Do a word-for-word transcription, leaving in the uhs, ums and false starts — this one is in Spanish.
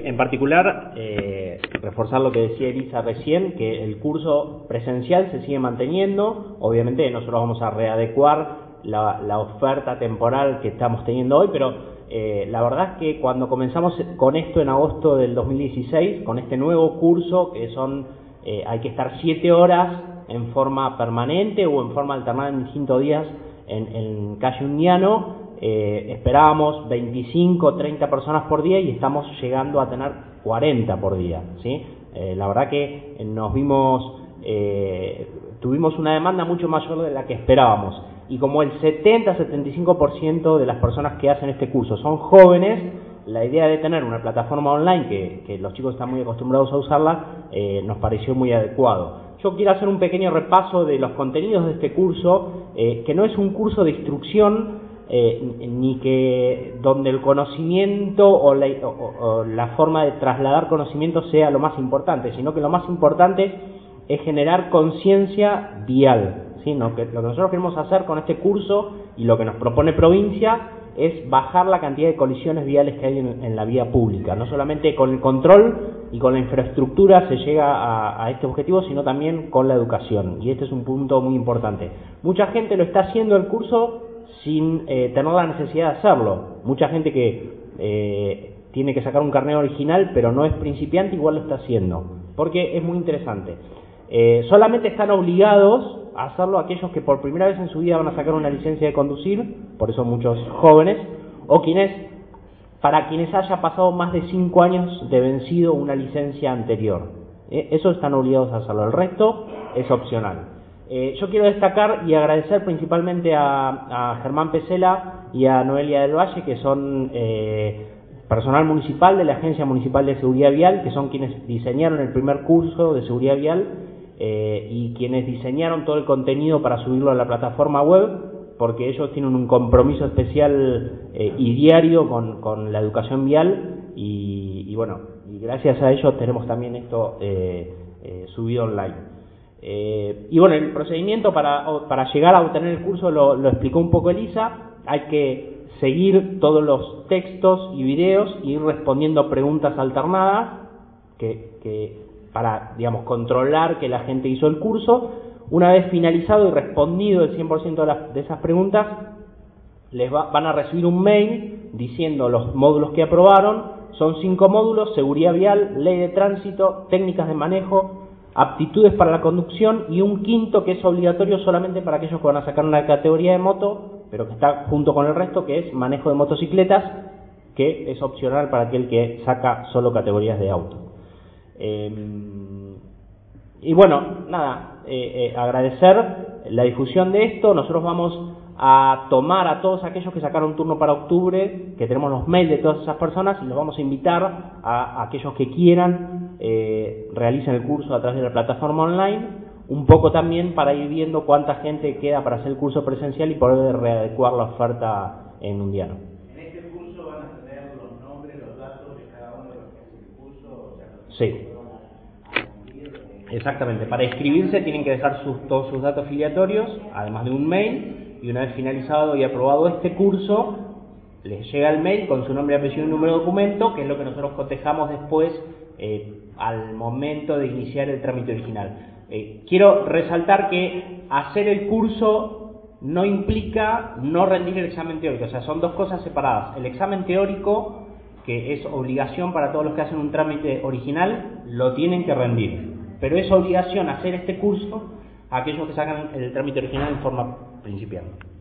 en particular, eh, reforzar lo que decía Elisa recién, que el curso presencial se sigue manteniendo. Obviamente nosotros vamos a readecuar la, la oferta temporal que estamos teniendo hoy, pero eh, la verdad es que cuando comenzamos con esto en agosto del dos mil dieciséis, con este nuevo curso, que son, eh, hay que estar siete horas en forma permanente o en forma alternada en distintos días en, en Calle Undiano, Eh, esperábamos veinticinco, treinta personas por día y estamos llegando a tener cuarenta por día, ¿sí? Eh, la verdad que nos vimos, eh, tuvimos una demanda mucho mayor de la que esperábamos, y como el setenta a setenta y cinco por ciento de las personas que hacen este curso son jóvenes, la idea de tener una plataforma online que, que los chicos están muy acostumbrados a usarla, eh, nos pareció muy adecuado. Yo quiero hacer un pequeño repaso de los contenidos de este curso, eh, que no es un curso de instrucción, Eh, ni que donde el conocimiento o la, o, o la forma de trasladar conocimiento sea lo más importante, sino que lo más importante es generar conciencia vial, ¿sí? No, que lo que nosotros queremos hacer con este curso y lo que nos propone Provincia es bajar la cantidad de colisiones viales que hay en, en la vía pública. No solamente con el control y con la infraestructura se llega a, a este objetivo, sino también con la educación, y este es un punto muy importante. Mucha gente lo está haciendo el curso sin eh, tener la necesidad de hacerlo. Mucha gente que eh, tiene que sacar un carnet original pero no es principiante, igual lo está haciendo, porque es muy interesante. Eh, solamente están obligados a hacerlo aquellos que por primera vez en su vida van a sacar una licencia de conducir, por eso muchos jóvenes, o quienes, para quienes haya pasado más de cinco años de vencido una licencia anterior. Eh, eso están obligados a hacerlo, el resto es opcional. Eh, yo quiero destacar y agradecer principalmente a, a Germán Pesela y a Noelia del Valle, que son eh, personal municipal de la Agencia Municipal de Seguridad Vial, que son quienes diseñaron el primer curso de seguridad vial eh, y quienes diseñaron todo el contenido para subirlo a la plataforma web, porque ellos tienen un compromiso especial eh, y diario con, con la educación vial, y, y bueno, y gracias a ellos tenemos también esto eh, eh, subido online. Eh, y bueno, el procedimiento para, para llegar a obtener el curso lo, lo explicó un poco Elisa. Hay que seguir todos los textos y videos y ir respondiendo preguntas alternadas que, que para, digamos, controlar que la gente hizo el curso. Una vez finalizado y respondido el cien por ciento de, las, de esas preguntas, les va, van a recibir un mail diciendo los módulos que aprobaron. Son cinco módulos: seguridad vial, ley de tránsito, técnicas de manejo, aptitudes para la conducción, y un quinto que es obligatorio solamente para aquellos que van a sacar una categoría de moto, pero que está junto con el resto, que es manejo de motocicletas, que es opcional para aquel que saca solo categorías de auto. Eh, y bueno, nada, eh, eh, agradecer la difusión de esto. Nosotros vamos a tomar a todos aquellos que sacaron turno para octubre, que tenemos los mails de todas esas personas, y los vamos a invitar a, a aquellos que quieran eh, realicen el curso a través de la plataforma online, un poco también para ir viendo cuánta gente queda para hacer el curso presencial y poder readecuar la oferta en Undiano. ¿En este curso van a tener los nombres, los datos de cada uno de los que hacen el curso? O sea, los sí. Exactamente, para inscribirse tienen que dejar sus, todos sus datos filiatorios, además de un mail, y una vez finalizado y aprobado este curso, les llega el mail con su nombre, apellido y número de documento, que es lo que nosotros cotejamos después eh, al momento de iniciar el trámite original. Eh, quiero resaltar que hacer el curso no implica no rendir el examen teórico, o sea, son dos cosas separadas. El examen teórico, que es obligación para todos los que hacen un trámite original, lo tienen que rendir, pero es obligación hacer este curso a aquellos que sacan el trámite original en forma principiante.